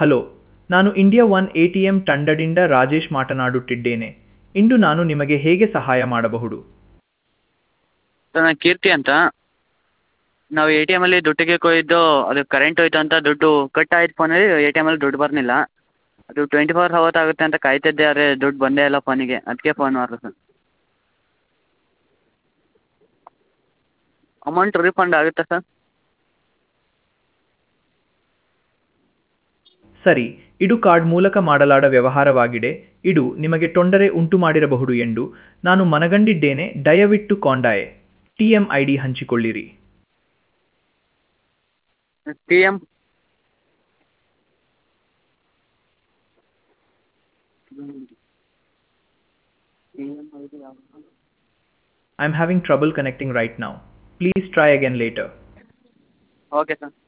Hello, ನಾನು India one ATM ತಂಡದಿಂದ ರಾಜೇಶ್ ಮಾತನಾಡುತ್ತಿದ್ದೇನೆ. ಇಂದು ನಾನು ನಿಮಗೆ ಹೇಗೆ ಸಹಾಯ ಮಾಡಬಹುದು? ಸರ್ ನಾನು ಕೀರ್ತಿ ಅಂತ. ನಾವು ಎ ಟಿ ಎಮಲ್ಲಿ ದುಡ್ಡು ತೆಗಿಯೋಕೆ ಹೋಗಿದ್ದು, ಅದು ಕರೆಂಟ್ ಹೋಯ್ತು ಅಂತ ದುಡ್ಡು ಕಟ್ ಆಯ್ತು ಫೋನಲ್ಲಿ. ಎ ಟಿ ಎಮಲ್ಲಿ ದುಡ್ಡು ಬರ್ಲಿಲ್ಲ. ಅದು 24 ಅವರ್ಸ್ ಆಗುತ್ತೆ ಅಂತ ಕಾಯ್ತಿದ್ದೆ, ಆದರೆ ದುಡ್ಡು ಬಂದೇ ಇಲ್ಲ ಫೋನಿಗೆ. ಅದಕ್ಕೆ ಫೋನ್ ಮಾಡಿದೆ ಸರ್. ಅಮೌಂಟ್ ರೀಫಂಡ್ ಆಗುತ್ತಾ ಸರ್? ಸರಿ, ಇದು ಕಾರ್ಡ್ ಮೂಲಕ ಮಾಡಲಾದ ವ್ಯವಹಾರವಾಗಿದೆ. ಇದು ನಿಮಗೆ ತೊಂದರೆ ಉಂಟು ಮಾಡಿರಬಹುದು ಎಂದು ನಾನು ಮನಗಂಡಿದ್ದೇನೆ. ದಯವಿಟ್ಟು ಕೊಂಡಾಯೆ ಟಿಎಂ ಐ ಡಿ ಹಂಚಿಕೊಳ್ಳಿರಿ. ಟಿ ಎಮ್ ಐ ಡಿ ಯಾವುದು? I am having trouble connecting right now. Please try again later. Okay sir.